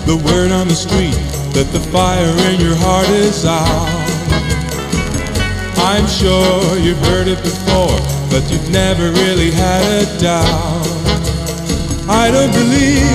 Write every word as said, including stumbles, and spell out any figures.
the word on the street that the fire in your heart is out. I'm sure you've heard it before, but you've never really had a doubt. I don't believe